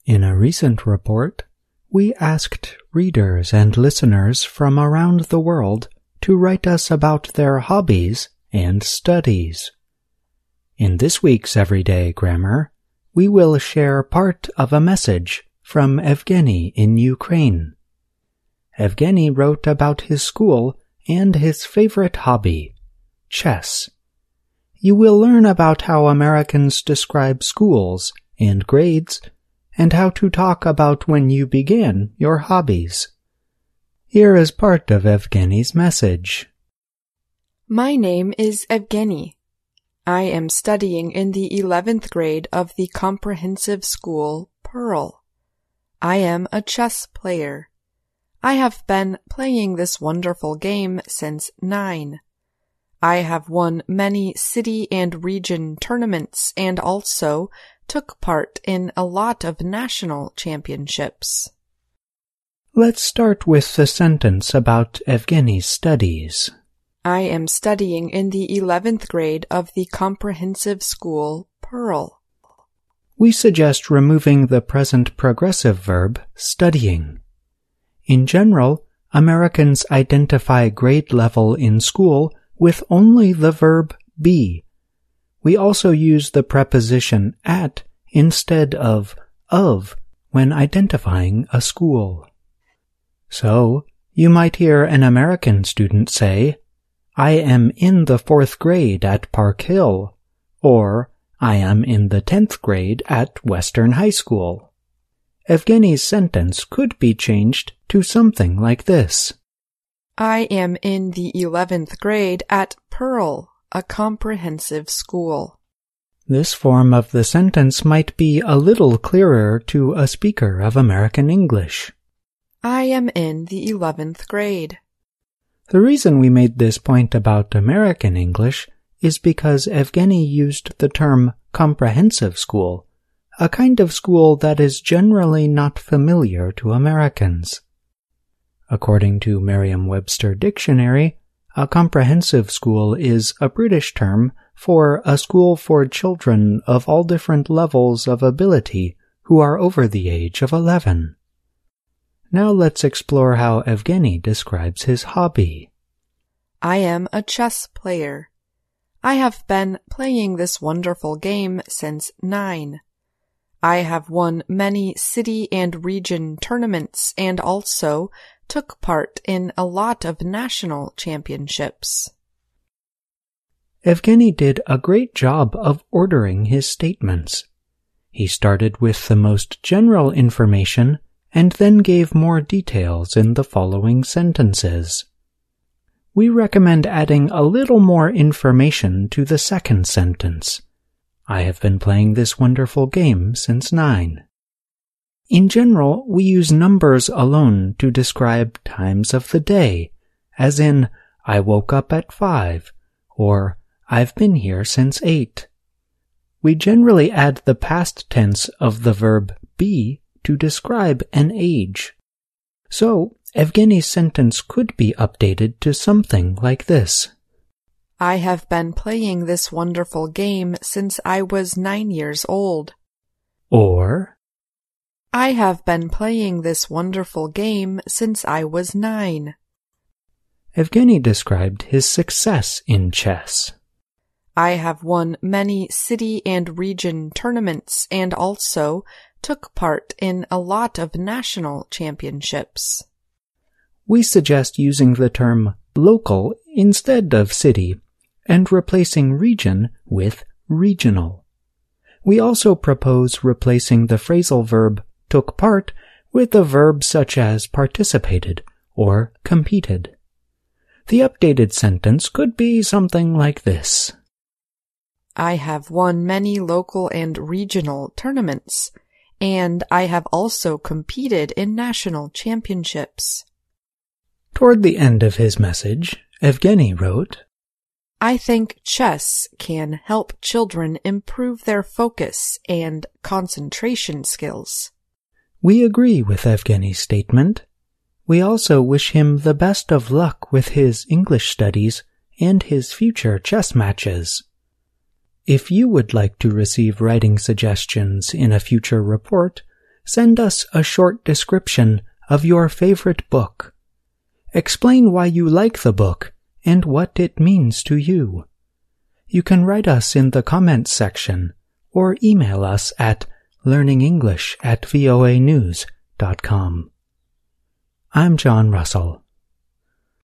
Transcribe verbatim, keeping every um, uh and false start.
In a recent report, we asked readers and listeners from around the world to write us about their hobbies and studies. In this week's Everyday Grammar, we will share part of a message from Evgeny in Ukraine. Evgeny wrote about his school and his favorite hobby, chess. You will learn about how Americans describe schools and grades, and how to talk about when you began your hobbies. Here is part of Evgeny's message. My name is Evgeny. I am studying in the eleventh grade of the comprehensive school Pearl. I am a chess player. I have been playing this wonderful game since nine. I have won many city and region tournaments and also took part in a lot of national championships. Let's start with the sentence about Evgeny's studies. I am studying in the eleventh grade of the comprehensive school Pearl. We suggest removing the present progressive verb studying. In general, Americans identify grade level in school with only the verb be. We also use the preposition at instead of of when identifying a school. So, you might hear an American student say, I am in the fourth grade at Park Hill, or I am in the tenth grade at Western High School. Evgeny's sentence could be changed to something like this. I am in the eleventh grade at Pearl, a comprehensive school. This form of the sentence might be a little clearer to a speaker of American English. I am in the eleventh grade. The reason we made this point about American English is because Evgeny used the term comprehensive school, a kind of school that is generally not familiar to Americans. According to Merriam-Webster Dictionary, a comprehensive school is a British term for a school for children of all different levels of ability who are over the age of eleven. Now let's explore how Evgeny describes his hobby. I am a chess player. I have been playing this wonderful game since nine. I have won many city and region tournaments and also took part in a lot of national championships. Evgeny did a great job of ordering his statements. He started with the most general information and then gave more details in the following sentences. We recommend adding a little more information to the second sentence. I have been playing this wonderful game since nine. In general, we use numbers alone to describe times of the day, as in, I woke up at five, or I've been here since eight. We generally add the past tense of the verb be to describe an age. So, Evgeny's sentence could be updated to something like this. I have been playing this wonderful game since I was nine years old. Or, I have been playing this wonderful game since I was nine. Evgeny described his success in chess. I have won many city and region tournaments and also took part in a lot of national championships. We suggest using the term local instead of city and replacing region with regional. We also propose replacing the phrasal verb took part with a verb such as participated or competed. The updated sentence could be something like this. I have won many local and regional tournaments, and I have also competed in national championships. Toward the end of his message, Evgeny wrote, I think chess can help children improve their focus and concentration skills. We agree with Evgeny's statement. We also wish him the best of luck with his English studies and his future chess matches. If you would like to receive writing suggestions in a future report, send us a short description of your favorite book. Explain why you like the book and what it means to you. You can write us in the comments section or email us at learningenglish at voanews dot com. I'm John Russell.